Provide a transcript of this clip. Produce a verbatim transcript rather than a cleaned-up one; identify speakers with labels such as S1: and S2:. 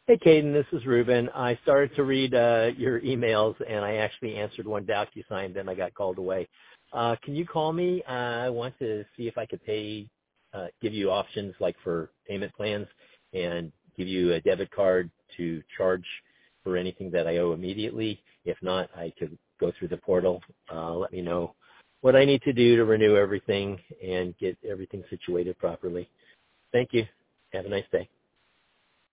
S1: Hey, Caden, this is Ruben. I started to read uh, your emails, and I actually answered one DocuSign, then I got called away. Uh, can you call me? Uh, I want to see if I could pay, uh, give you options like for payment plans and give you a debit card to charge for anything that I owe immediately. If not, I could go through the portal. Uh, let me know what I need to do to renew everything and get everything situated properly. Thank you. Have a nice day.